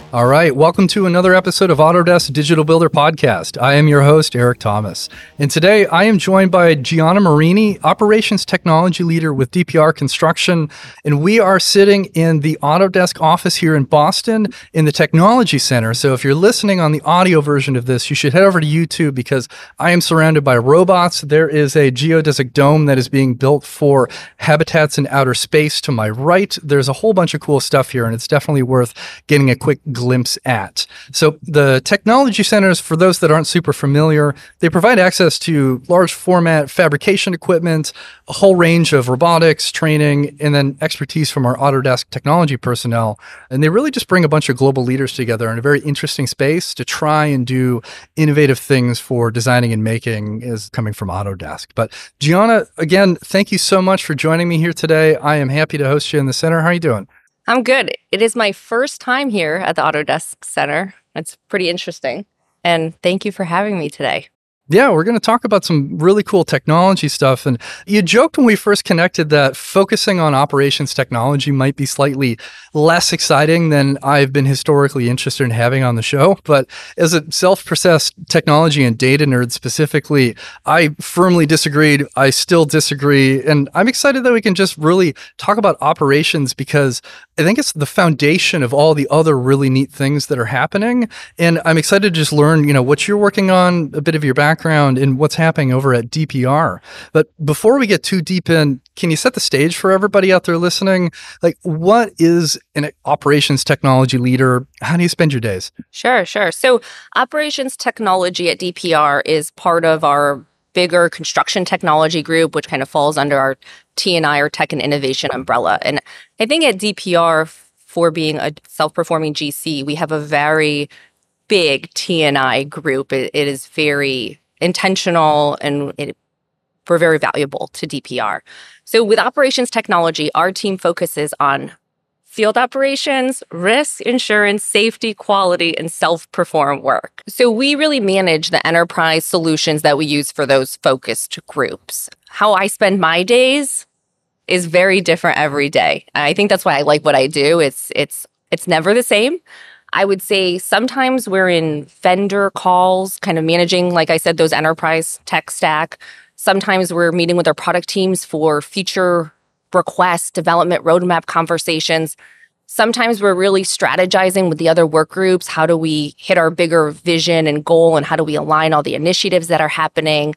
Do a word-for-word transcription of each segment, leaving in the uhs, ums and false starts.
All right, welcome to another episode of Autodesk Digital Builder Podcast. I am your host, Eric Thomas. And today I am joined by Gianna Marini, Operations Technology Leader with D P R Construction. And we are sitting in the Autodesk office here in Boston in the Technology Center. So if you're listening on the audio version of this, you should head over to YouTube because I am surrounded by robots. There is a geodesic dome that is being built for habitats in outer space to my right. There's a whole bunch of cool stuff here, and it's definitely worth getting a quick glimpse at. So the technology centers, for those that aren't super familiar, they provide access to large format fabrication equipment, a whole range of robotics, training, and then expertise from our Autodesk technology personnel. And they really just bring a bunch of global leaders together in a very interesting space to try and do innovative things for designing and making is coming from Autodesk. But Gianna, again, thank you so much for joining me here today. I am happy to host you in the center. How are you doing? I'm good. It is my first time here at the Autodesk Center. It's pretty interesting. And thank you for having me today. Yeah, we're going to talk about some really cool technology stuff. And you joked when we first connected that focusing on operations technology might be slightly less exciting than I've been historically interested in having on the show. But as a self-processed technology and data nerd specifically, I firmly disagreed. I still disagree. And I'm excited that we can just really talk about operations because I think it's the foundation of all the other really neat things that are happening. And I'm excited to just learn, you know, what you're working on, a bit of your background, and what's happening over at D P R. But before we get too deep in, can you set the stage for everybody out there listening? Like, what is an operations technology leader? How do you spend your days? Sure, sure. So operations technology at D P R is part of our bigger construction technology group, which kind of falls under our T and I or tech and innovation umbrella. And I think at D P R, for being a self-performing G C, we have a very big T and I group. It, it is very intentional and it, we're very valuable to D P R. So with operations technology, our team focuses on field operations, risk, insurance, safety, quality, and self-perform work. So we really manage the enterprise solutions that we use for those focused groups. How I spend my days is very different every day. I think that's why I like what I do. It's it's it's never the same. I would say sometimes we're in vendor calls, kind of managing, like I said, those enterprise tech stack. Sometimes we're meeting with our product teams for feature requests, development roadmap conversations. Sometimes we're really strategizing with the other work groups. How do we hit our bigger vision and goal, and how do we align all the initiatives that are happening?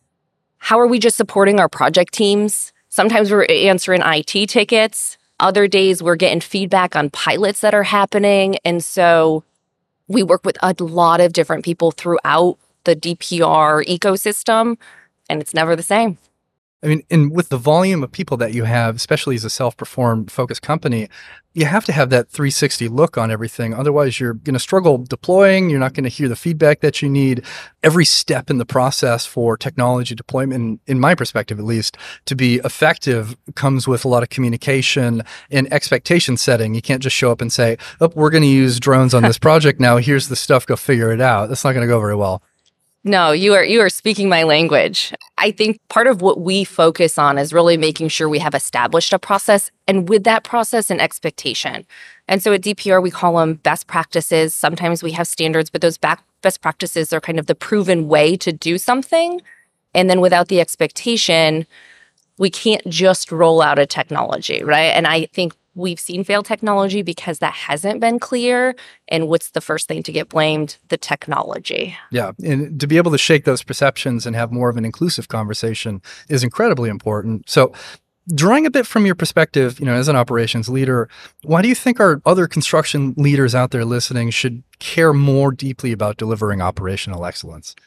How are we just supporting our project teams? Sometimes we're answering I T tickets. Other days, we're getting feedback on pilots that are happening. And so we work with a lot of different people throughout the D P R ecosystem, and it's never the same. I mean, and with the volume of people that you have, especially as a self-performed focused company, you have to have that three sixty look on everything. Otherwise, you're going to struggle deploying. You're not going to hear the feedback that you need. Every step in the process for technology deployment, in my perspective at least, to be effective comes with a lot of communication and expectation setting. You can't just show up and say, oh, we're going to use drones on this project now. Here's the stuff. Go figure it out. That's not going to go very well. No, you are you are speaking my language. I think part of what we focus on is really making sure we have established a process, and with that process, an expectation. And so at D P R, we call them best practices. Sometimes we have standards, but those back best practices are kind of the proven way to do something. And then without the expectation, we can't just roll out a technology, right? And I think we've seen failed technology because that hasn't been clear. And what's the first thing to get blamed? The technology. Yeah. And to be able to shake those perceptions and have more of an inclusive conversation is incredibly important. So drawing a bit from your perspective, you know, as an operations leader, why do you think our other construction leaders out there listening should care more deeply about delivering operational excellence?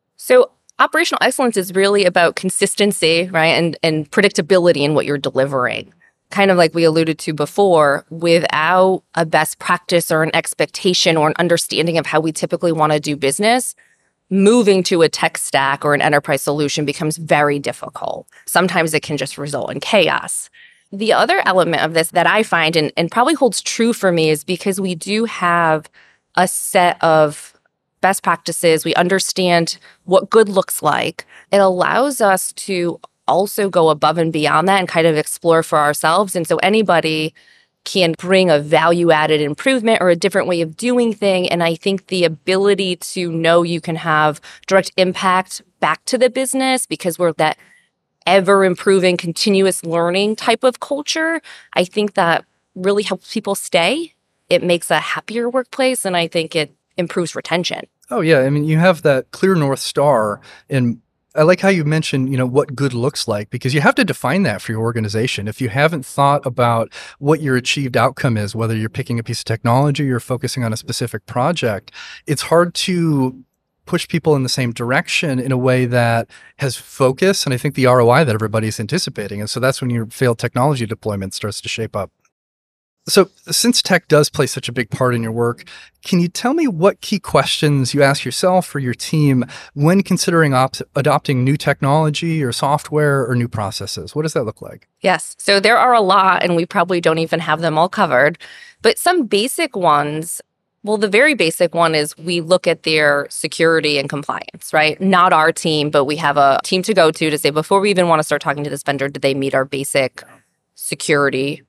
So operational excellence is really about consistency, right? And, and predictability in what you're delivering. Kind of like we alluded to before, without a best practice or an expectation or an understanding of how we typically want to do business, moving to a tech stack or an enterprise solution becomes very difficult. Sometimes it can just result in chaos. The other element of this that I find, and, and probably holds true for me, is because we do have a set of best practices, we understand what good looks like, it allows us to also go above and beyond that and kind of explore for ourselves. And so anybody can bring a value-added improvement or a different way of doing thing. And I think the ability to know you can have direct impact back to the business because we're that ever-improving, continuous learning type of culture, I think that really helps people stay. It makes a happier workplace, and I think it improves retention. Oh, yeah. I mean, you have that clear North Star, and I like how you mentioned, you know, what good looks like, because you have to define that for your organization. If you haven't thought about what your achieved outcome is, whether you're picking a piece of technology or focusing on a specific project, it's hard to push people in the same direction in a way that has focus and I think the R O I that everybody's anticipating. And so that's when your failed technology deployment starts to shape up. So since tech does play such a big part in your work, can you tell me what key questions you ask yourself or your team when considering op- adopting new technology or software or new processes? What does that look like? Yes. So there are a lot, and we probably don't even have them all covered. But some basic ones, well, the very basic one is we look at their security and compliance, right? Not our team, but we have a team to go to to say, before we even want to start talking to this vendor, did they meet our basic security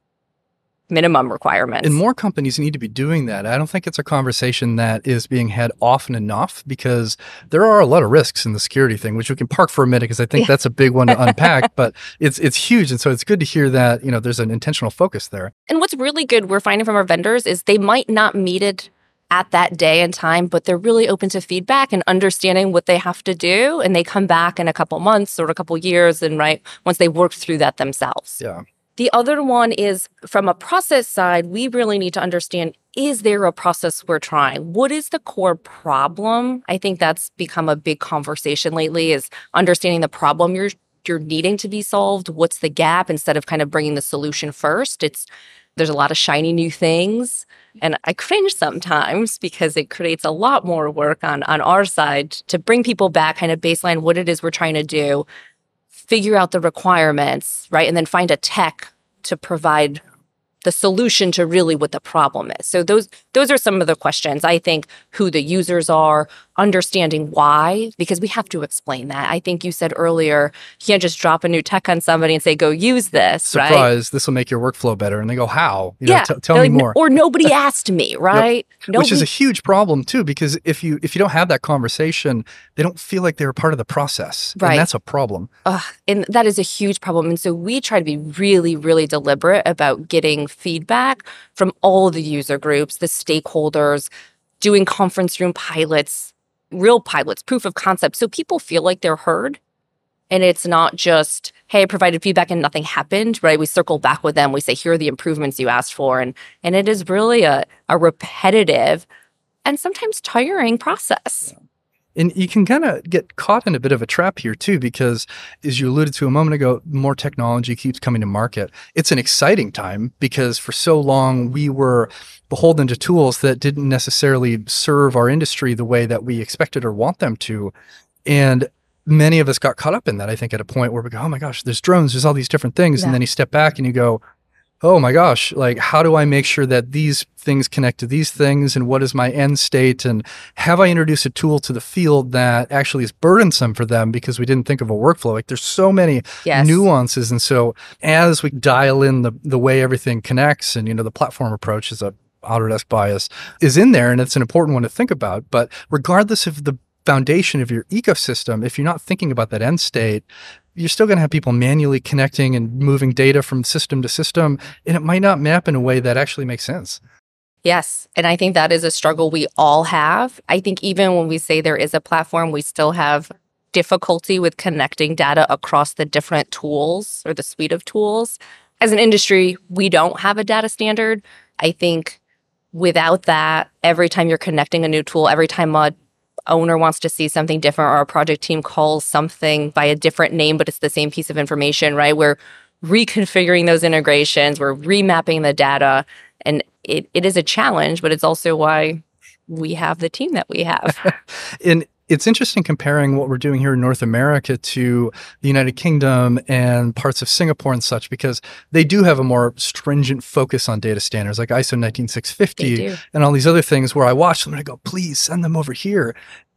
minimum requirements? And more companies need to be doing that. I don't think it's a conversation that is being had often enough because there are a lot of risks in the security thing, which we can park for a minute because I think yeah. that's a big one to unpack, but it's it's huge. And so it's good to hear that, you know, there's an intentional focus there. And what's really good we're finding from our vendors is they might not meet it at that day and time, but they're really open to feedback and understanding what they have to do. And they come back in a couple months or a couple years and right once they work through that themselves. Yeah. The other one is from a process side, we really need to understand, is there a process we're trying? What is the core problem? I think that's become a big conversation lately is understanding the problem you're you're needing to be solved. What's the gap instead of kind of bringing the solution first? It's there's a lot of shiny new things. And I cringe sometimes because it creates a lot more work on, on our side to bring people back, kind of baseline what it is we're trying to do, figure out the requirements, right? And then find a tech to provide the solution to really what the problem is. So those those are some of the questions. I think who the users are, understanding why, because we have to explain that. I think you said earlier, you can't just drop a new tech on somebody and say, go use this, Surprise, right? This will make your workflow better. And they go, how? You know, yeah. t- tell like, me more. Or nobody asked me, right? Yep. Nobody- Which is a huge problem too, because if you if you don't have that conversation, they don't feel like they're a part of the process. Right. And that's a problem. Uh, and that is a huge problem. And so we try to be really, really deliberate about getting feedback from all the user groups, the stakeholders, doing conference room pilots, real pilots, proof of concept. So people feel like they're heard. And it's not just, hey, I provided feedback and nothing happened, right? We circle back with them. We say, here are the improvements you asked for. And and it is really a, a repetitive and sometimes tiring process. Yeah. And you can kind of get caught in a bit of a trap here too, because as you alluded to a moment ago, more technology keeps coming to market. It's an exciting time because for so long we were beholden to tools that didn't necessarily serve our industry the way that we expected or want them to. And many of us got caught up in that, I think, at a point where we go, oh my gosh, there's drones, there's all these different things. Yeah. And then you step back and you go, oh my gosh, like how do I make sure that these things connect to these things and what is my end state? And have I introduced a tool to the field that actually is burdensome for them because we didn't think of a workflow? Like there's so many yes. nuances. And so as we dial in the, the way everything connects and, you know, the platform approach is a Autodesk bias is in there and it's an important one to think about. But regardless of the foundation of your ecosystem, if you're not thinking about that end state, you're still going to have people manually connecting and moving data from system to system, and it might not map in a way that actually makes sense. Yes, and I think that is a struggle we all have. I think even when we say there is a platform, we still have difficulty with connecting data across the different tools or the suite of tools. As an industry, we don't have a data standard. I think without that, every time you're connecting a new tool, every time a owner wants to see something different or a project team calls something by a different name, but it's the same piece of information, right? We're reconfiguring those integrations, we're remapping the data, and it, it is a challenge, but it's also why we have the team that we have. And it's interesting comparing what we're doing here in North America to the United Kingdom and parts of Singapore and such, because they do have a more stringent focus on data standards like I S O nineteen six fifty and all these other things where I watch them and I go, please send them over here.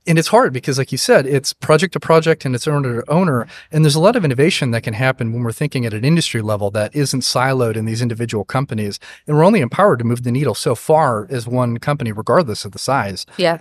And it's hard because, like you said, it's project to project and it's owner to owner. And there's a lot of innovation that can happen when we're thinking at an industry level that isn't siloed in these individual companies. And we're only empowered to move the needle so far as one company, regardless of the size. Yeah.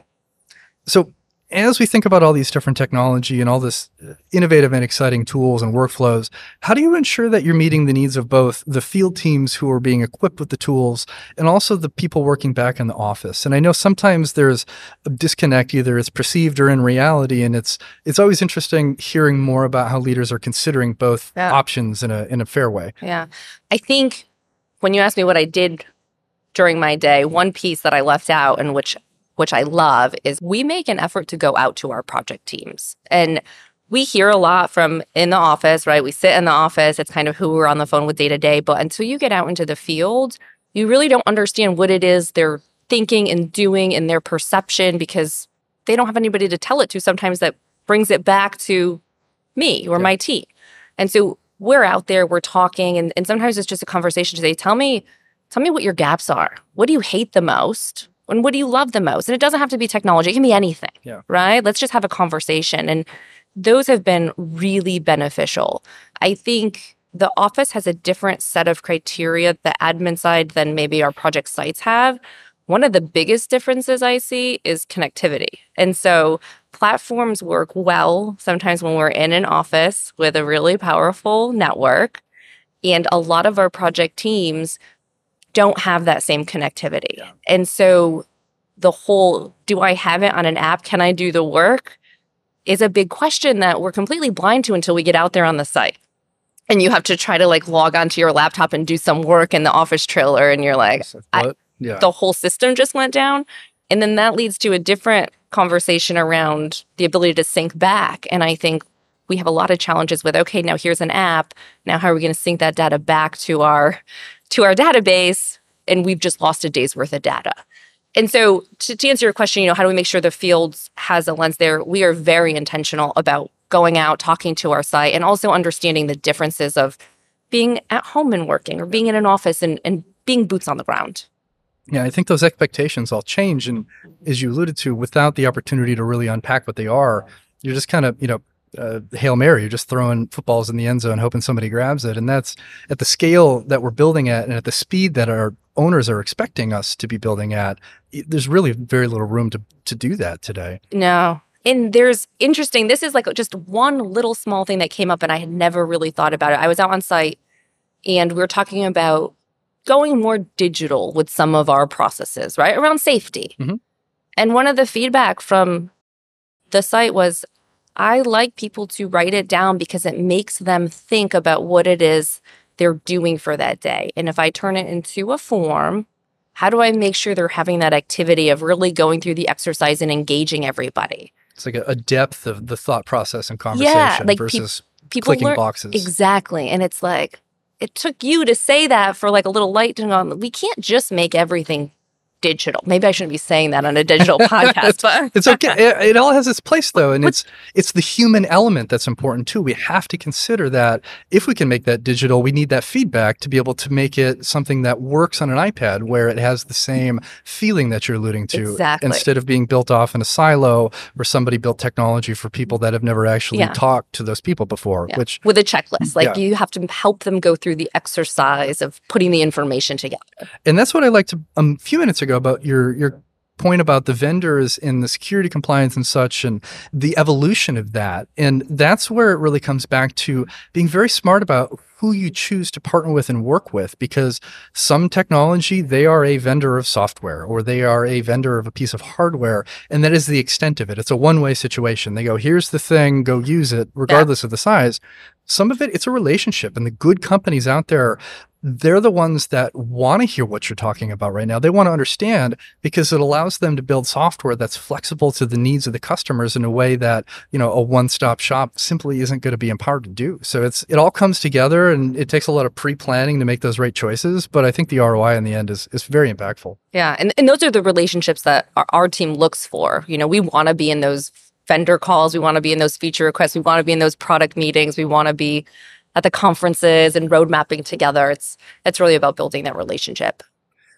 So as we think about all these different technology and all this innovative and exciting tools and workflows, how do you ensure that you're meeting the needs of both the field teams who are being equipped with the tools and also the people working back in the office? And I know sometimes there's a disconnect, either it's perceived or in reality, and it's it's always interesting hearing more about how leaders are considering both Yeah. options in a in a fair way. Yeah. I think when you asked me what I did during my day, one piece that I left out and which which I love is we make an effort to go out to our project teams. And we hear a lot from in the office, right? We sit in the office. It's kind of who we're on the phone with day to day. But until you get out into the field, you really don't understand what it is they're thinking and doing and their perception, because they don't have anybody to tell it to sometimes that brings it back to me or Yeah. my team. And so we're out there, we're talking, and, and sometimes it's just a conversation to say, tell me, tell me what your gaps are. What do you hate the most? And what do you love the most? And it doesn't have to be technology. It can be anything, Yeah. right? Let's just have a conversation. And those have been really beneficial. I think the office has a different set of criteria, the admin side, than maybe our project sites have. One of the biggest differences I see is connectivity. And so platforms work well sometimes when we're in an office with a really powerful network. And a lot of our project teams don't have that same connectivity. Yeah. And so the whole, do I have it on an app? Can I do the work? Is a big question that we're completely blind to until we get out there on the site. And you have to try to like log onto your laptop and do some work in the office trailer. And you're like, I, What? Yeah. the whole system just went down. And then that leads to a different conversation around the ability to sync back. And I think we have a lot of challenges with, okay, now here's an app. Now how are we going to sync that data back to our to our database? And we've just lost a day's worth of data. And so to, to answer your question, you know, how do we make sure the field has a lens there? We are very intentional about going out, talking to our site, and also understanding the differences of being at home and working or being in an office and, and being boots on the ground. Yeah, I think those expectations all change. And as you alluded to, without the opportunity to really unpack what they are, you're just kind of, you know, uh, Hail Mary, you're just throwing footballs in the end zone, hoping somebody grabs it. And that's at the scale that we're building at and at the speed that our owners are expecting us to be building at. There's really very little room to, to do that today. No. And there's interesting, this is like just one little small thing that came up and I had never really thought about it. I was out on site and we were talking about going more digital with some of our processes, right? Around safety. Mm-hmm. And one of the feedback from the site was, I like people to write it down because it makes them think about what it is they're doing for that day. And if I turn it into a form, how do I make sure they're having that activity of really going through the exercise and engaging everybody? It's like a, a depth of the thought process and conversation Yeah, like versus pe- people clicking learn- boxes. Exactly. And it's like, it took you to say that for like a little light to go, we can't just make everything digital. Maybe I shouldn't be saying that on a digital podcast, but It's okay. It, it all has its place though. And it's it's the human element that's important too. We have to consider that if we can make that digital, we need that feedback to be able to make it something that works on an iPad where it has the same feeling that you're alluding to. Exactly. Instead of being built off in a silo where somebody built technology for people that have never actually Yeah. talked to those people before, yeah, which with a checklist, like Yeah. you have to help them go through the exercise of putting the information together. And that's what I liked um, a few minutes ago about your your point about the vendors and the security compliance and such and the evolution of that. And that's where it really comes back to being very smart about who you choose to partner with and work with, because some technology, they are a vendor of software or they are a vendor of a piece of hardware. And that is the extent of it. It's a one-way situation. They go, here's the thing, go use it, regardless of the size. Some of it, it's a relationship. And the good companies out there, they're the ones that want to hear what you're talking about right now. They want to understand because it allows them to build software that's flexible to the needs of the customers in a way that, you know, a one-stop shop simply isn't going to be empowered to do. So it's it all comes together and it takes a lot of pre-planning to make those right choices. But I think the R O I in the end is is very impactful. Yeah. And, and those are the relationships that our, our team looks for. You know, we want to be in those vendor calls. We want to be in those feature requests. We want to be in those product meetings. We want to be at the conferences and road mapping together. It's it's really about building that relationship.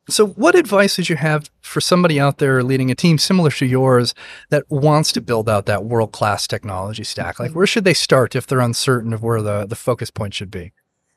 So what advice would you have for somebody out there leading a team similar to yours that wants to build out that world-class technology stack? Like, where should they start if they're uncertain of where the, the focus point should be?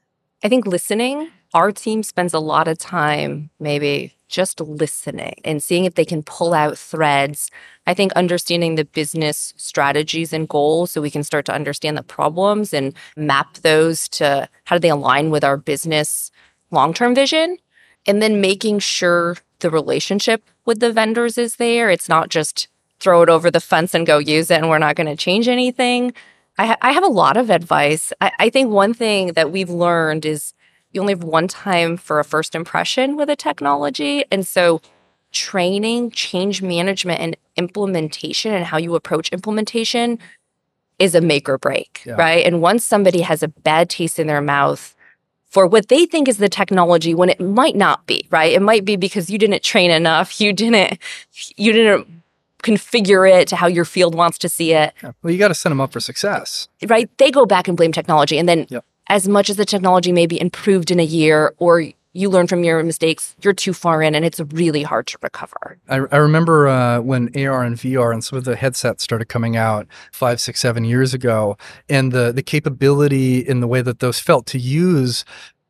I think listening, our team spends a lot of time maybe just listening and seeing if they can pull out threads. I think understanding the business strategies and goals so we can start to understand the problems and map those to how do they align with our business long-term vision. And then making sure the relationship with the vendors is there. It's not just throw it over the fence and go use it and we're not going to change anything. I, ha- I have a lot of advice. I, I think one thing that we've learned is you only have one time for a first impression with a technology. And so training, change management, and implementation and how you approach implementation is a make or break, Yeah. right? And once somebody has a bad taste in their mouth for what they think is the technology when it might not be, right? It might be because you didn't train enough, you didn't you didn't configure it to how your field wants to see it. Yeah. Well, you got to set them up for success. Right? They go back and blame technology. And then Yep. as much as the technology may be improved in a year or you learn from your mistakes, you're too far in and it's really hard to recover. I, I remember uh, when A R and V R and some of the headsets started coming out five, six, seven years ago, and the the capability in the way that those felt to use,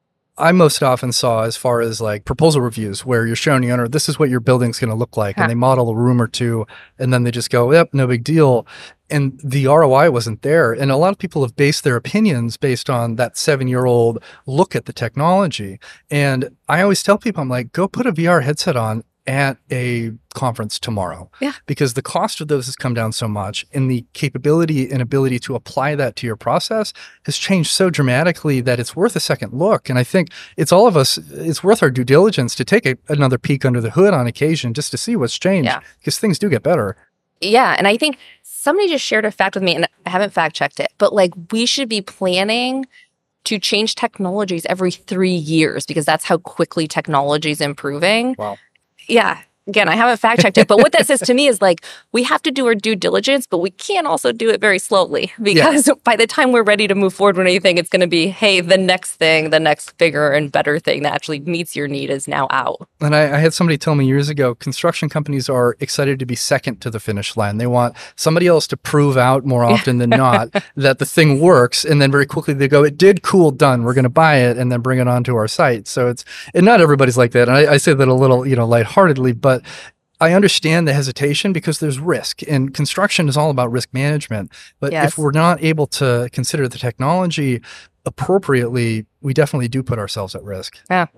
I most often saw as far as like proposal reviews where you're showing the owner, this is what your building's going to look like. Huh. And they model a room or two and then they just go, yep, no big deal. And the R O I wasn't there. And a lot of people have based their opinions based on that seven-year-old look at the technology. And I always tell people, I'm like, go put a V R headset on at a conference tomorrow. Yeah. Because the cost of those has come down so much and the capability and ability to apply that to your process has changed so dramatically that it's worth a second look. And I think it's all of us, it's worth our due diligence to take a, another peek under the hood on occasion just to see what's changed Yeah. because things do get better. Yeah. And I think somebody just shared a fact with me, and I haven't fact checked it, but like we should be planning to change technologies every three years because that's how quickly technology is improving. Wow. Yeah. Again, I haven't fact checked it, but what that says to me is like, we have to do our due diligence, but we can't also do it very slowly because yeah. by the time we're ready to move forward with anything, it's going to be, hey, the next thing, the next bigger and better thing that actually meets your need is now out. And I, I had somebody tell me years ago, construction companies are excited to be second to the finish line. They want somebody else to prove out more often than not that the thing works. And then very quickly they go, it did, cool, done. We're going to buy it and then bring it onto our site. So it's, and not everybody's like that. And I, I say that a little, you know, lightheartedly, but I understand the hesitation because there's risk and construction is all about risk management. But yes. if we're not able to consider the technology appropriately, we definitely do put ourselves at risk. Yeah.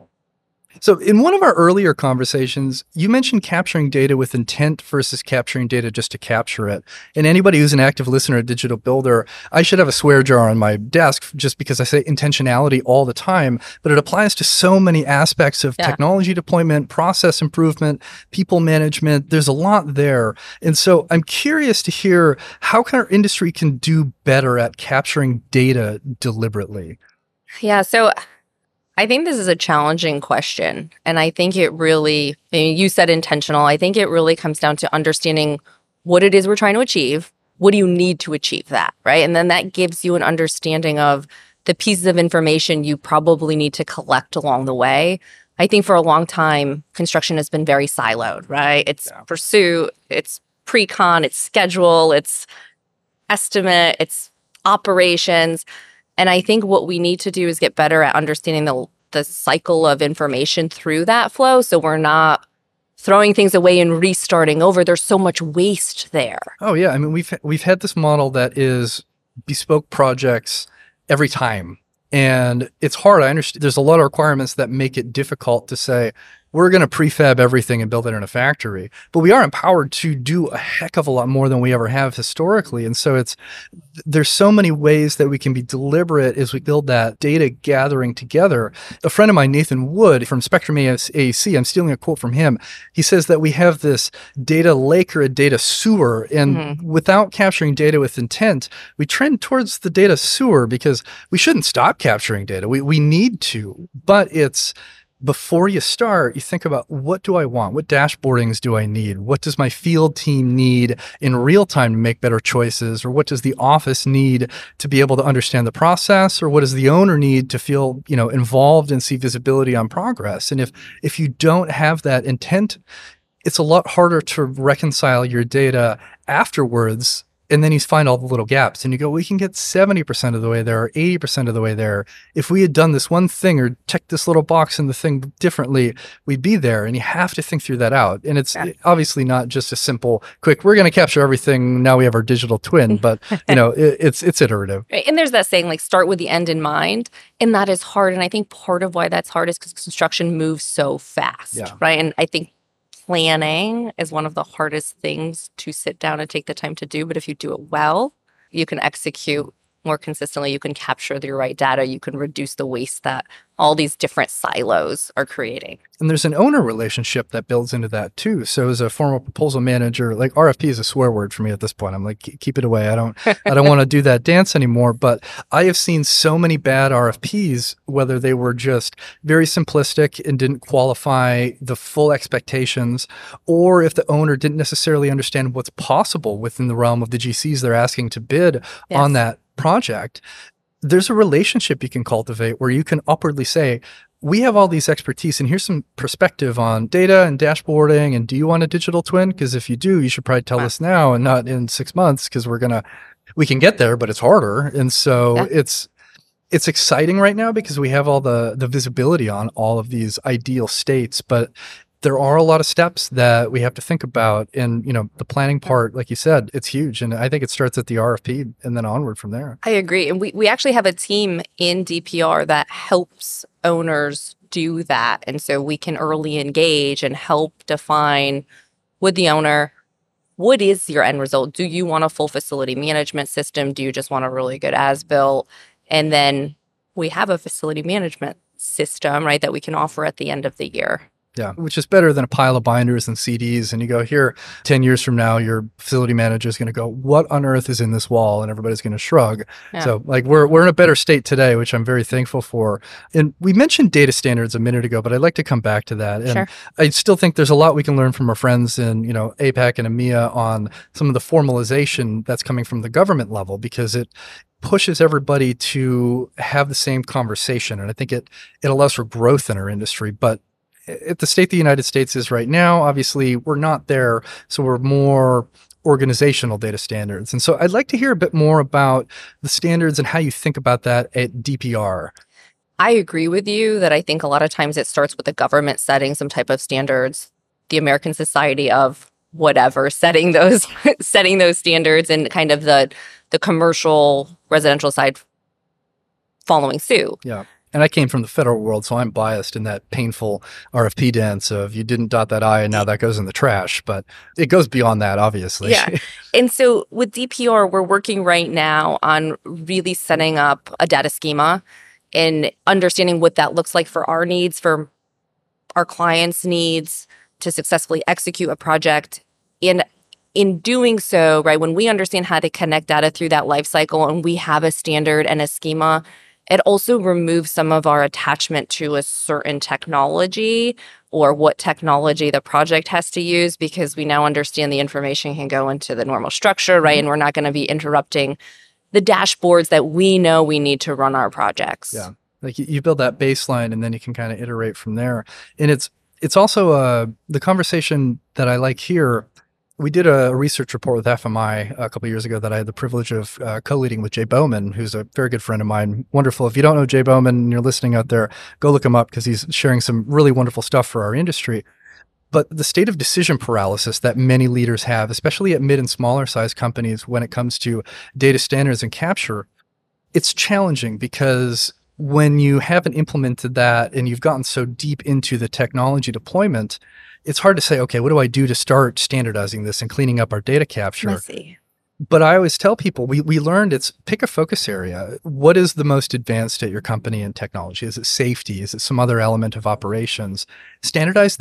So in one of our earlier conversations, you mentioned capturing data with intent versus capturing data just to capture it. And anybody who's an active listener at Digital Builder, I should have a swear jar on my desk just because I say intentionality all the time, but it applies to so many aspects of yeah. technology deployment, process improvement, people management. There's a lot there. And so I'm curious to hear how can our industry can do better at capturing data deliberately? Yeah, so I think this is a challenging question. And I think it really, I mean, you said intentional. I think it really comes down to understanding what it is we're trying to achieve. What do you need to achieve that, right? And then that gives you an understanding of the pieces of information you probably need to collect along the way. I think for a long time, construction has been very siloed, right? It's yeah. pursuit, it's pre-con, it's schedule, it's estimate, it's operations. And I think what we need to do is get better at understanding the the cycle of information through that flow so we're not throwing things away and restarting over. There's so much waste there. Oh, yeah. I mean, we've we've had this model that is bespoke projects every time. And it's hard. I understand there's a lot of requirements that make it difficult to say, we're going to prefab everything and build it in a factory. But we are empowered to do a heck of a lot more than we ever have historically. And so it's there's so many ways that we can be deliberate as we build that data gathering together. A friend of mine, Nathan Wood from Spectrum A E C, I'm stealing a quote from him. He says that we have this data lake or a data sewer. And mm-hmm. without capturing data with intent, we trend towards the data sewer because we shouldn't stop capturing data. We, we need to, but it's before you start, you think about, what do I want? What dashboardings do I need? What does my field team need in real time to make better choices? Or what does the office need to be able to understand the process? Or what does the owner need to feel, you know, involved and see visibility on progress? And if if you don't have that intent, it's a lot harder to reconcile your data afterwards. And then you find all the little gaps and you go, we can get seventy percent of the way there or eighty percent of the way there. If we had done this one thing or checked this little box in the thing differently, we'd be there. And you have to think through that out. And it's yeah. obviously not just a simple, quick, we're going to capture everything. Now we have our digital twin, but you know, it, it's, it's iterative. Right. And there's that saying, like, start with the end in mind. And that is hard. And I think part of why that's hard is because construction moves so fast, yeah. right? And I think planning is one of the hardest things to sit down and take the time to do. But if you do it well, you can execute more consistently. You can capture the right data. You can reduce the waste that all these different silos are creating. And there's an owner relationship that builds into that too. So as a former proposal manager, like R F P is a swear word for me at this point. I'm like, keep it away. I don't, I don't want to do that dance anymore. But I have seen so many bad R F Ps, whether they were just very simplistic and didn't qualify the full expectations, or if the owner didn't necessarily understand what's possible within the realm of the G Cs they're asking to bid yes. on that project. There's a relationship you can cultivate where you can upwardly say, we have all these expertise and here's some perspective on data and dashboarding. And do you want a digital twin? Because if you do, you should probably tell wow. us now and not in six months because we're going to, we can get there, but it's harder. And so yeah. it's, it's exciting right now because we have all the, the visibility on all of these ideal states, but there are a lot of steps that we have to think about. And, you know, the planning part, like you said, it's huge. And I think it starts at the R F P and then onward from there. I agree. And we, we actually have a team in D P R that helps owners do that. And so we can early engage and help define with the owner, what is your end result? Do you want a full facility management system? Do you just want a really good as-built? And then we have a facility management system, right, that we can offer at the end of the year. Yeah, which is better than a pile of binders and C Ds. And you go, here, ten years from now, your facility manager is going to go, what on earth is in this wall? And everybody's going to shrug. Yeah. So like we're we're in a better state today, which I'm very thankful for. And we mentioned data standards a minute ago, but I'd like to come back to that. And sure. I still think there's a lot we can learn from our friends in, you know, APAC and EMEA on some of the formalization that's coming from the government level, because it pushes everybody to have the same conversation. And I think it it allows for growth in our industry. But at the state the United States is right now, obviously we're not there. So we're more organizational data standards. And so I'd like to hear a bit more about the standards and how you think about that at D P R. I agree with you that I think a lot of times it starts with the government setting some type of standards, the American Society of whatever setting those setting those standards, and kind of the the commercial residential side following suit. Yeah. And I came from the federal world, so I'm biased in that painful R F P dance of you didn't dot that I and now that goes in the trash. But it goes beyond that, obviously. Yeah. And so with D P R, we're working right now on really setting up a data schema and understanding what that looks like for our needs, for our clients' needs to successfully execute a project. And in doing so, right, when we understand how to connect data through that life cycle and we have a standard and a schema, it also removes some of our attachment to a certain technology or what technology the project has to use, because we now understand the information can go into the normal structure, right? Mm-hmm. And we're not going to be interrupting the dashboards that we know we need to run our projects. Yeah, like you, you build that baseline and then you can kind of iterate from there. And it's it's also uh, the conversation that I like here. We did a research report with F M I a couple of years ago that I had the privilege of uh, co-leading with Jay Bowman, who's a very good friend of mine. Wonderful. If you don't know Jay Bowman and you're listening out there, go look him up because he's sharing some really wonderful stuff for our industry. But the state of decision paralysis that many leaders have, especially at mid and smaller size companies when it comes to data standards and capture, it's challenging because when you haven't implemented that and you've gotten so deep into the technology deployment, it's hard to say, okay, what do I do to start standardizing this and cleaning up our data capture? Messy. But I always tell people, we we learned it's pick a focus area. What is the most advanced at your company in technology? Is it safety? Is it some other element of operations? Standardize that.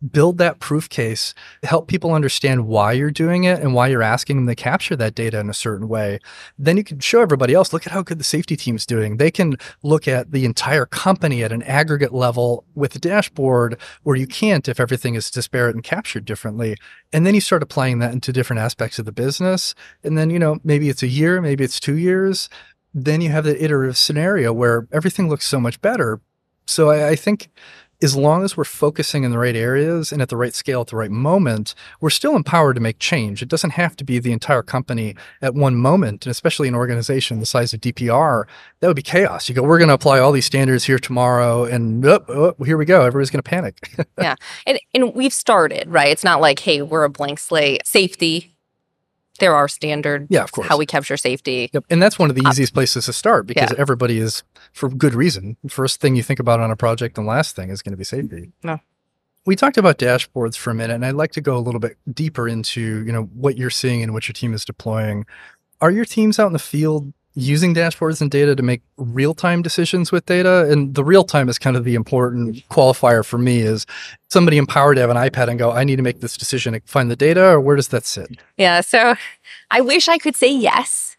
build that proof case, help people understand why you're doing it and why you're asking them to capture that data in a certain way. Then you can show everybody else, look at how good the safety team's doing. They can look at the entire company at an aggregate level with a dashboard where you can't if everything is disparate and captured differently. And then you start applying that into different aspects of the business. And then, you know, maybe it's a year, maybe it's two years. Then you have the iterative scenario where everything looks so much better. So I, I think as long as we're focusing in the right areas and at the right scale at the right moment, we're still empowered to make change. It doesn't have to be the entire company at one moment, and especially an organization the size of D P R, that would be chaos. You go, we're going to apply all these standards here tomorrow, and oh, oh, here we go. Everybody's going to panic. Yeah. And, and we've started, right? It's not like, hey, we're a blank slate. Safety. There are standards, yeah, of course, how we capture safety. Yep. And that's one of the easiest places to start because yeah. everybody is, for good reason, first thing you think about on a project and last thing is going to be safety. No. We talked about dashboards for a minute, and I'd like to go a little bit deeper into, you know, what you're seeing and what your team is deploying. Are your teams out in the field using dashboards and data to make real-time decisions with data? And the real-time is kind of the important qualifier for me. Is somebody empowered to have an iPad and go, I need to make this decision and find the data, or where does that sit? Yeah, so I wish I could say yes.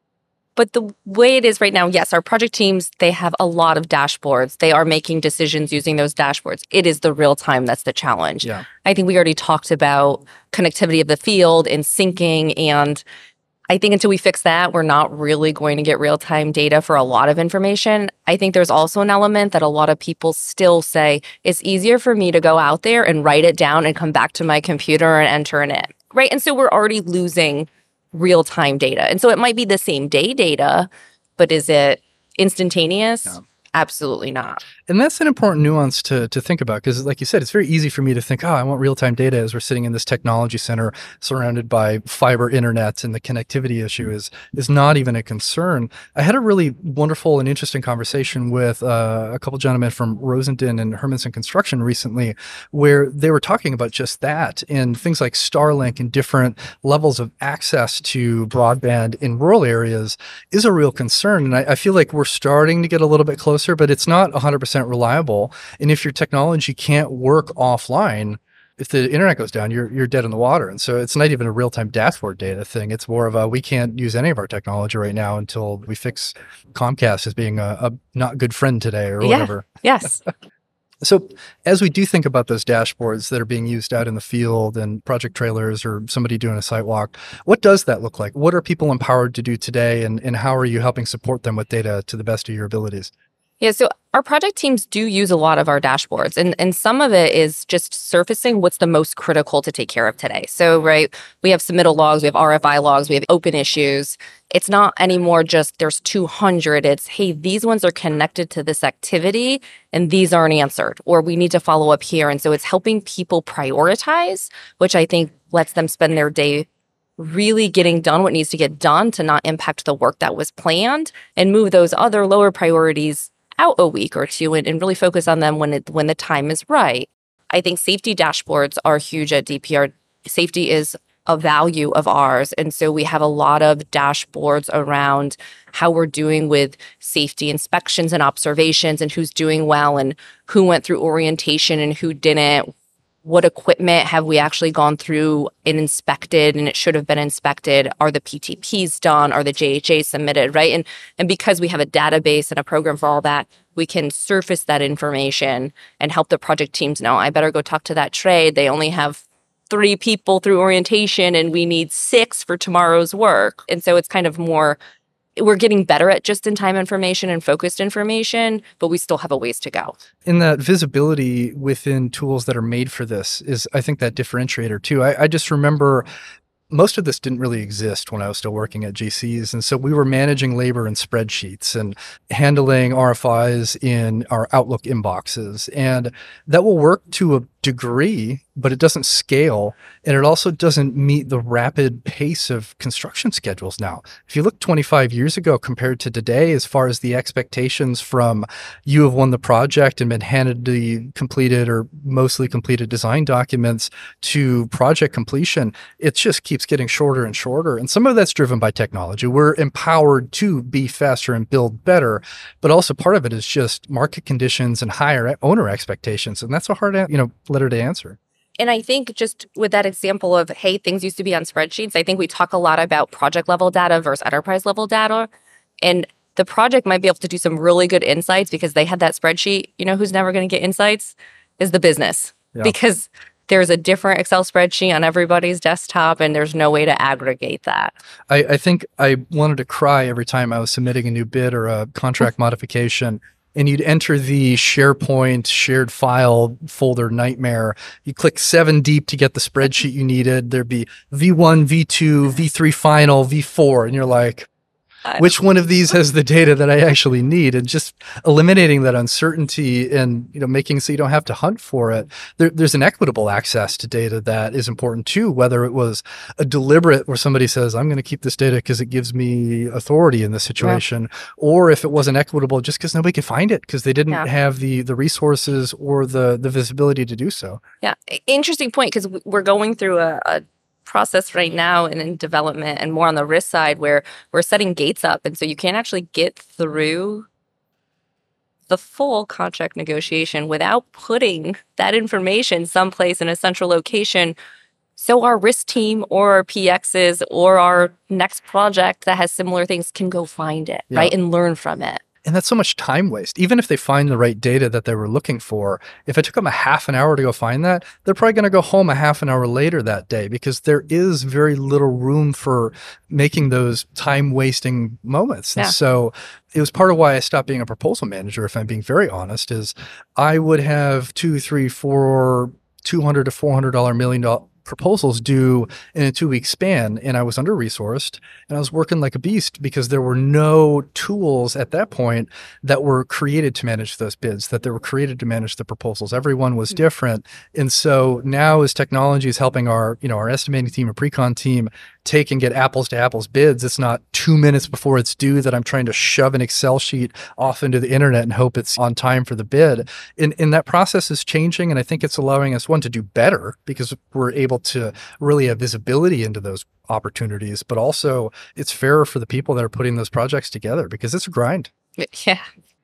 But the way it is right now, yes, our project teams, they have a lot of dashboards. They are making decisions using those dashboards. It is the real time that's the challenge. Yeah. I think we already talked about connectivity of the field and syncing, and I think until we fix that, we're not really going to get real-time data for a lot of information. I think there's also an element that a lot of people still say, it's easier for me to go out there and write it down and come back to my computer and enter it in, right? And so we're already losing real-time data. And so it might be the same day data, but is it instantaneous? Yeah. Absolutely not. And that's an important nuance to to think about because, like you said, it's very easy for me to think, oh, I want real-time data as we're sitting in this technology center surrounded by fiber internet, and the connectivity issue is is not even a concern. I had a really wonderful and interesting conversation with uh, a couple gentlemen from Rosendin and Hermanson Construction recently, where they were talking about just that and things like Starlink and different levels of access to broadband in rural areas is a real concern. And I, I feel like we're starting to get a little bit closer, but it's not one hundred percent reliable. And if your technology can't work offline, if the internet goes down, you're you're dead in the water. And so it's not even a real-time dashboard data thing. It's more of a, we can't use any of our technology right now until we fix Comcast as being a, a not good friend today or yeah. whatever. Yes. So as we do think about those dashboards that are being used out in the field and project trailers or somebody doing a site walk, what does that look like? What are people empowered to do today, and, and how are you helping support them with data to the best of your abilities? Yeah, so our project teams do use a lot of our dashboards, and, and some of it is just surfacing what's the most critical to take care of today. So, right, we have submittal logs, we have R F I logs, we have open issues. It's not anymore just there's two hundred. It's, hey, these ones are connected to this activity, and these aren't answered, or we need to follow up here. And so it's helping people prioritize, which I think lets them spend their day really getting done what needs to get done to not impact the work that was planned, and move those other lower priorities out a week or two and, and really focus on them when it, when the time is right. I think safety dashboards are huge at D P R. Safety is a value of ours. And so we have a lot of dashboards around how we're doing with safety inspections and observations, and who's doing well and who went through orientation and who didn't. What equipment have we actually gone through and inspected, and it should have been inspected? Are the P T Ps done? Are the J H As submitted, right? And and because we have a database and a program for all that, we can surface that information and help the project teams know, I better go talk to that trade. They only have three people through orientation and we need six for tomorrow's work. And so it's kind of more, we're getting better at just-in-time information and focused information, but we still have a ways to go. And that visibility within tools that are made for this is, I think, that differentiator too. I, I just remember most of this didn't really exist when I was still working at G Cs. And so we were managing labor in spreadsheets and handling R F Is in our Outlook inboxes. And that will work to a degree, but it doesn't scale. And it also doesn't meet the rapid pace of construction schedules now. If you look twenty-five years ago compared to today, as far as the expectations from you have won the project and been handed the completed or mostly completed design documents to project completion, it just keeps getting shorter and shorter. And some of that's driven by technology. We're empowered to be faster and build better, but also part of it is just market conditions and higher owner expectations. And that's a hard, you know, letter to answer. And I think just with that example of, hey, things used to be on spreadsheets, I think we talk a lot about project level data versus enterprise level data. And the project might be able to do some really good insights because they had that spreadsheet. You know who's never going to get insights? Is the business. Yeah. Because there's a different Excel spreadsheet on everybody's desktop and there's no way to aggregate that. I, I think I wanted to cry every time I was submitting a new bid or a contract modification. And you'd enter the SharePoint shared file folder nightmare. You click seven deep to get the spreadsheet you needed. There'd be V one, V two, V three final, V four. And you're like, which one of these has the data that I actually need? And just eliminating that uncertainty and, you know, making so you don't have to hunt for it. There, there's an equitable access to data that is important too, whether it was a deliberate where somebody says, I'm going to keep this data because it gives me authority in this situation, yeah. or if it wasn't equitable just because nobody could find it because they didn't yeah. have the the resources or the, the visibility to do so. Yeah. Interesting point, because we're going through a, a process right now and in development and more on the risk side where we're setting gates up. And so you can't actually get through the full contract negotiation without putting that information someplace in a central location. So our risk team or our P Xs or our next project that has similar things can go find it, yeah. right? And learn from it. And that's so much time waste. Even if they find the right data that they were looking for, if it took them a half an hour to go find that, they're probably going to go home a half an hour later that day because there is very little room for making those time-wasting moments. Yeah. And so it was part of why I stopped being a proposal manager, if I'm being very honest, is I would have two, three, four, two hundred to four hundred dollar million dollar proposals due in a two-week span, and I was under-resourced, and I was working like a beast because there were no tools at that point that were created to manage those bids, that they were created to manage the proposals. Everyone was different, and so now as technology is helping our, you know, our estimating team and pre-con team take and get apples to apples bids, it's not two minutes before it's due that I'm trying to shove an Excel sheet off into the internet and hope it's on time for the bid. And, and that process is changing, and I think it's allowing us, one, to do better because we're able to really have visibility into those opportunities, but also it's fairer for the people that are putting those projects together because it's a grind. Yeah.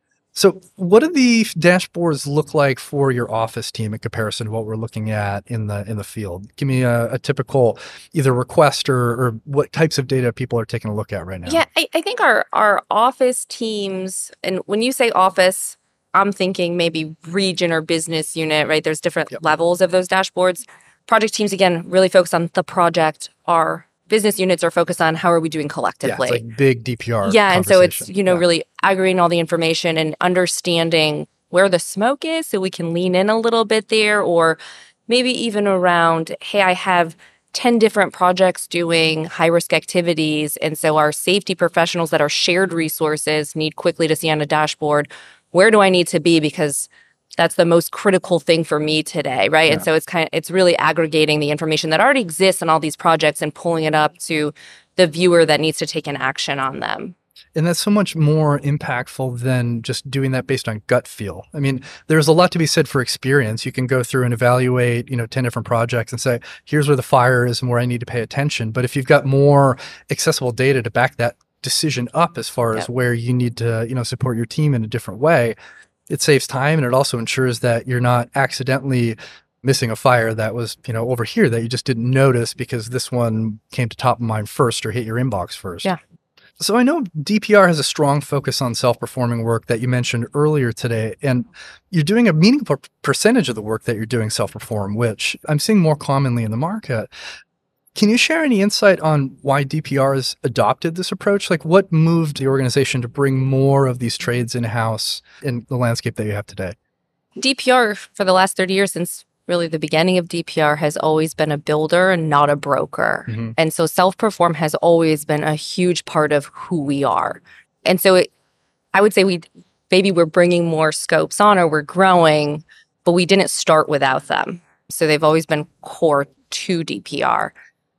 So what do the dashboards look like for your office team in comparison to what we're looking at in the in the field? Give me a, a typical either request or, or what types of data people are taking a look at right now. Yeah, I, I think our, our office teams, and when you say office, I'm thinking maybe region or business unit, right? There's different yep. levels of those dashboards. Project teams, again, really focus on the project. Our business units are focused on how are we doing collectively. Yeah, it's like big D P R Yeah, and so it's, you know, yeah. really aggregating all the information and understanding where the smoke is so we can lean in a little bit there, or maybe even around, hey, I have ten different projects doing high-risk activities, and so our safety professionals that are shared resources need quickly to see on a dashboard, where do I need to be because that's the most critical thing for me today, right? Yeah. And so it's kind of, it's really aggregating the information that already exists in all these projects and pulling it up to the viewer that needs to take an action on them. And that's so much more impactful than just doing that based on gut feel. I mean, there's a lot to be said for experience. You can go through and evaluate, you know, ten different projects and say, here's where the fire is and where I need to pay attention. But if you've got more accessible data to back that decision up as far yep. as where you need to, you know, support your team in a different way, it saves time, and it also ensures that you're not accidentally missing a fire that was, you know, over here that you just didn't notice because this one came to top of mind first or hit your inbox first. Yeah. So I know D P R has a strong focus on self-performing work that you mentioned earlier today, and you're doing a meaningful percentage of the work that you're doing self-perform, which I'm seeing more commonly in the market. Can you share any insight on why D P R has adopted this approach? Like what moved the organization to bring more of these trades in-house in the landscape that you have today? D P R for the last thirty years, since really the beginning of D P R, has always been a builder and not a broker. Mm-hmm. And so self-perform has always been a huge part of who we are. And so it, I would say we maybe we're bringing more scopes on or we're growing, but we didn't start without them. So they've always been core to D P R.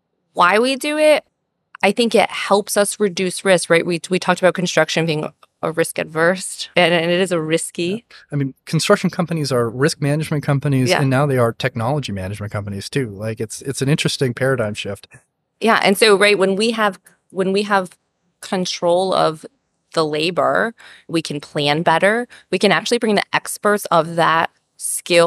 Why we do it, I think it helps us reduce risk, right? We we talked about construction being a risk adverse, and, and it is a risky. Yeah. I mean, construction companies are risk management companies, yeah. and now they are technology management companies too. Like it's it's an interesting paradigm shift. Yeah, and so right when we have when we have control of the labor, we can plan better. We can actually bring the experts of that skill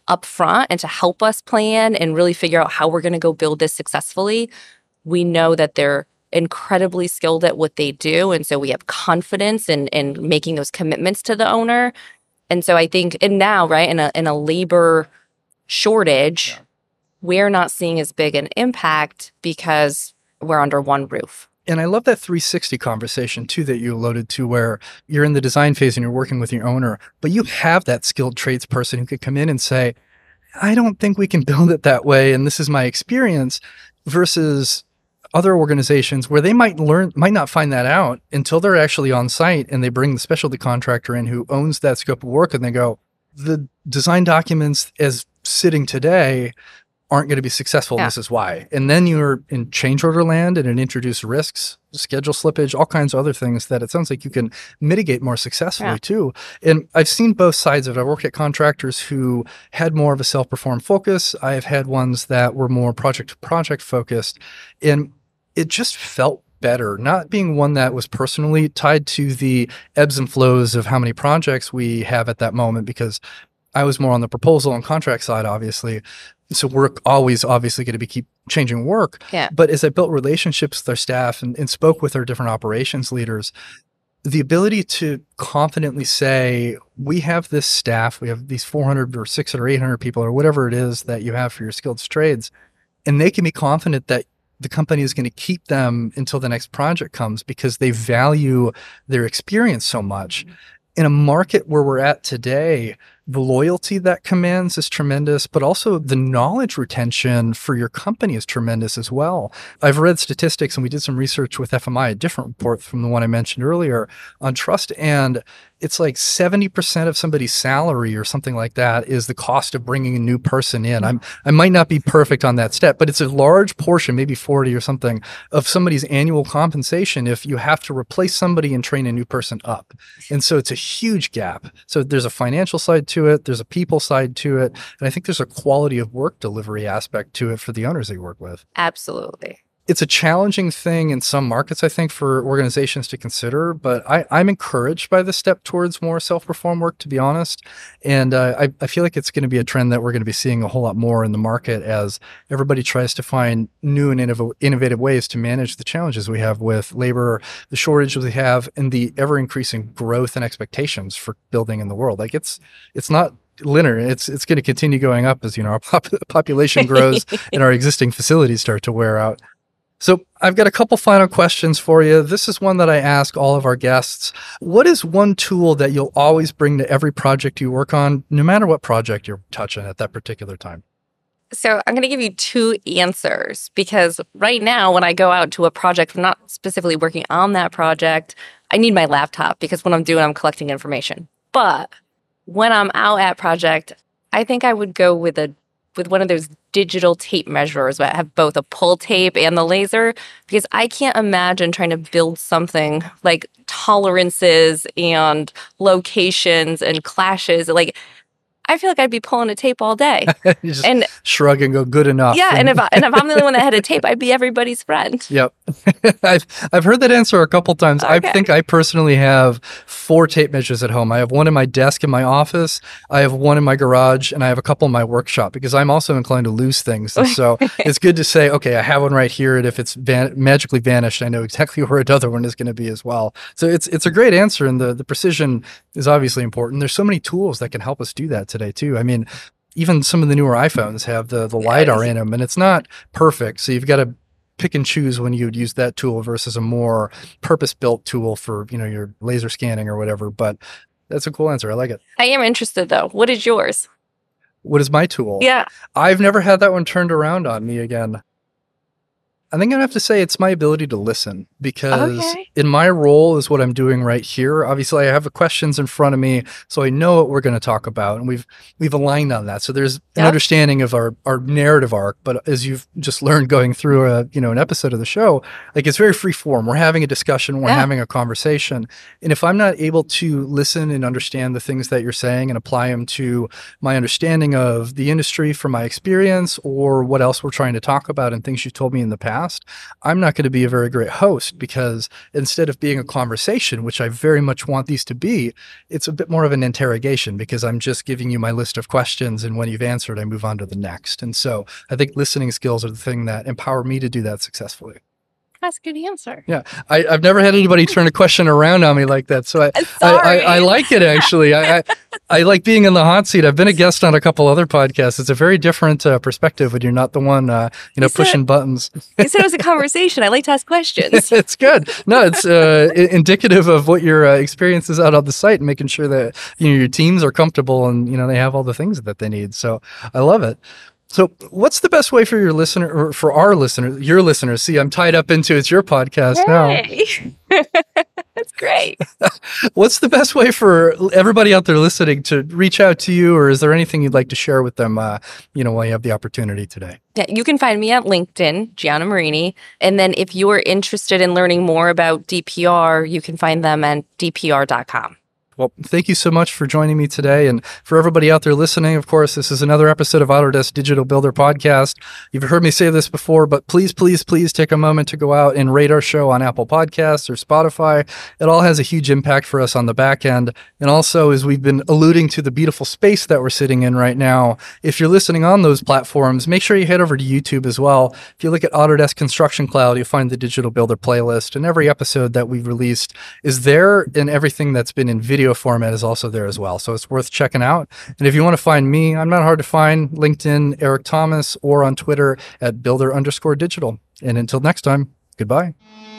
up front and to help us plan and really figure out how we're going to go build this successfully, we know that they're incredibly skilled at what they do. And so we have confidence in, in making those commitments to the owner. And so I think, and now, right, in a, in a labor shortage, yeah. we're not seeing as big an impact because we're under one roof. And I love that three sixty conversation too that you alluded to, where you're in the design phase and you're working with your owner, but you have that skilled tradesperson who could come in and say, I don't think we can build it that way, and this is my experience, versus other organizations where they might learn, might not find that out until they're actually on site and they bring the specialty contractor in who owns that scope of work, and they go, the design documents as sitting today aren't going to be successful. Yeah. And this is why. And then you're in change order land and it introduces risks, schedule slippage, all kinds of other things that it sounds like you can mitigate more successfully yeah. too. And I've seen both sides of it. I've worked at contractors who had more of a self-perform focus. I've had ones that were more project to project focused. And it just felt better, not being one that was personally tied to the ebbs and flows of how many projects we have at that moment, because I was more on the proposal and contract side, obviously. So we're always obviously going to be keep changing work. Yeah. But as I built relationships with our staff and, and spoke with our different operations leaders, the ability to confidently say, we have this staff, we have these four hundred or six hundred or eight hundred people or whatever it is that you have for your skilled trades, and they can be confident that the company is going to keep them until the next project comes because they value their experience so much. In a market where we're at today, the loyalty that commands is tremendous, but also the knowledge retention for your company is tremendous as well. I've read statistics, and we did some research with F M I, a different report from the one I mentioned earlier, on trust, and it's like seventy percent of somebody's salary or something like that is the cost of bringing a new person in. I'm, I might not be perfect on that step, but it's a large portion, maybe forty or something, of somebody's annual compensation if you have to replace somebody and train a new person up. And so it's a huge gap. So there's a financial side to it, there's a people side to it, and I think there's a quality of work delivery aspect to it for the owners that you work with. Absolutely. It's a challenging thing in some markets, I think, for organizations to consider, but I, I'm encouraged by the step towards more self-perform work, to be honest. And uh, I, I feel like it's going to be a trend that we're going to be seeing a whole lot more in the market as everybody tries to find new and innov- innovative ways to manage the challenges we have with labor, the shortage we have, and the ever-increasing growth and expectations for building in the world. Like it's it's not linear. It's it's going to continue going up as, you know, our pop- population grows and our existing facilities start to wear out. So I've got a couple final questions for you. This is one that I ask all of our guests. What is one tool that you'll always bring to every project you work on, no matter what project you're touching at that particular time? So I'm going to give you two answers, because right now when I go out to a project, I'm not specifically working on that project, I need my laptop because what I'm doing, I'm collecting information. But when I'm out at project, I think I would go with a with one of those digital tape measurers that have both a pull tape and the laser, because I can't imagine trying to build something like tolerances and locations and clashes. Like, I feel like I'd be pulling a tape all day. You just and shrug and go, good enough. Yeah, and if I, and if I'm the only one that had a tape, I'd be everybody's friend. Yep. I've I've heard that answer a couple times. Okay. I think I personally have four tape measures at home. I have one in my desk in my office, I have one in my garage, and I have a couple in my workshop, because I'm also inclined to lose things. And so it's good to say, okay, I have one right here, and if it's van- magically vanished, I know exactly where another one is going to be as well. So it's it's a great answer, and the, the precision is obviously important. There's so many tools that can help us do that today too. I mean, even some of the newer iPhones have the, the LiDAR in them, and it's not perfect. So you've got to pick and choose when you'd use that tool versus a more purpose-built tool for, you know, your laser scanning or whatever. But that's a cool answer. I like it. I am interested though. What is yours? What is my tool? Yeah. I've never had that one turned around on me again. I think I'd have to say it's my ability to listen, because okay. in my role is what I'm doing right here. Obviously, I have the questions in front of me, so I know what we're going to talk about, and we've we've aligned on that. So there's yeah. an understanding of our, our narrative arc. But as you've just learned going through a you know an episode of the show, like it's very free form. We're having a discussion, we're yeah. having a conversation, and if I'm not able to listen and understand the things that you're saying and apply them to my understanding of the industry from my experience or what else we're trying to talk about and things you've told me in the past, past, I'm not going to be a very great host because instead of being a conversation, which I very much want these to be, it's a bit more of an interrogation because I'm just giving you my list of questions. And when you've answered, I move on to the next. And so I think listening skills are the thing that empower me to do that successfully. That's a good answer. Yeah. I, I've never had anybody turn a question around on me like that. So I, I, Sorry. I, I like it, actually. I, I, I like being in the hot seat. I've been a guest on a couple other podcasts. It's a very different uh, perspective when you're not the one, uh, you know, You said- pushing buttons. You said it was a conversation. I like to ask questions. It's good. No, it's uh, i- indicative of what your uh, experience is out on the site and making sure that, you know, your teams are comfortable and, you know, they have all the things that they need. So I love it. So what's the best way for your listener or for our listeners, your listeners? See, I'm tied up into it's your podcast now. Hey. That's great. What's the best way for everybody out there listening to reach out to you, or is there anything you'd like to share with them, uh, you know, while you have the opportunity today? Yeah, you can find me at LinkedIn, Gianna Marini. And then if you are interested in learning more about D P R, you can find them at d p r dot com. Well, thank you so much for joining me today. And for everybody out there listening, of course, this is another episode of Autodesk Digital Builder Podcast. You've heard me say this before, but please, please, please take a moment to go out and rate our show on Apple Podcasts or Spotify. It all has a huge impact for us on the back end. And also, as we've been alluding to the beautiful space that we're sitting in right now, if you're listening on those platforms, make sure you head over to YouTube as well. If you look at Autodesk Construction Cloud, you'll find the Digital Builder playlist. And every episode that we've released is there, and everything that's been in video format is also there as well. So it's worth checking out. And if you want to find me, I'm not hard to find. LinkedIn, Eric Thomas, or on Twitter at builder underscore digital. And until next time, goodbye.